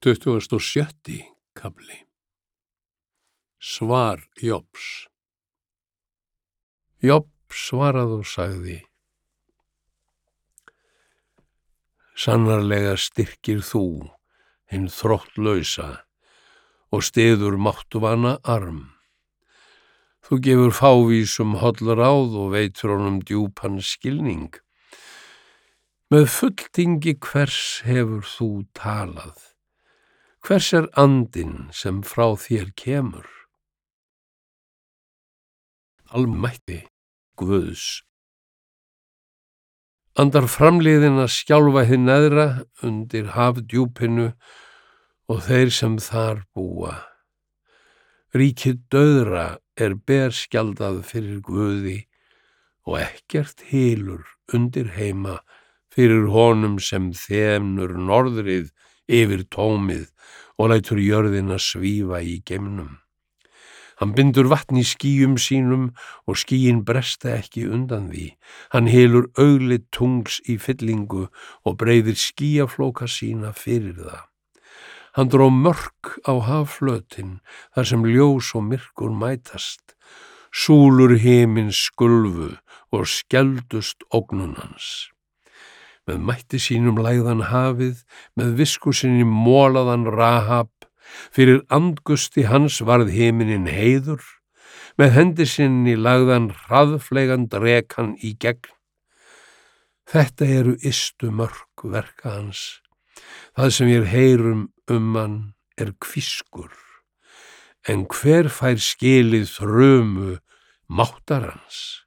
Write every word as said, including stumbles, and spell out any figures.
Tuttugasti og sjötti kafli. Svar Jobs. Job svaraði og sagði: Sannarlega styrkir þú hinn þróttlausa og styður máttvana arm. Þú gefur fávísum holl ráð og veitir honum djúpan skilning. Með fulltingi hvers hefur þú talað? Hvers er andinn sem frá þér kemur? Almætti Guðs. Andar framliðina skjálfa hið neðra undir hafdjúpinu og þeir sem þar búa. Ríkið dauðra er berskjaldað fyrir Guði og ekkert hylur undir heima fyrir honum sem þemur norðrið yfir tómið og lætur jörðina svífa í geimnum. Hann bindur vatn í skýjum sínum og skýin bresta ekki undan því. Hann hylur auglit tungls í fyllingu og breiðir skýjaflóka sína fyrir það. Hann dró mörk á hafflötin þar sem ljós og myrkur mætast. Súlur himins skulfu og skeldust ógnun hans. Með mætti sínum lægðan hafið, með visku sinni molaðan Rahab, fyrir andgusti hans varð himinin heiður, með hendi sinni lagðan hraðfleigan drekan í gegn. Þetta eru ystu mörk verka hans. Það sem ég heyrum um hann er hvískur, en hver fær skilið þrumu máttar hans?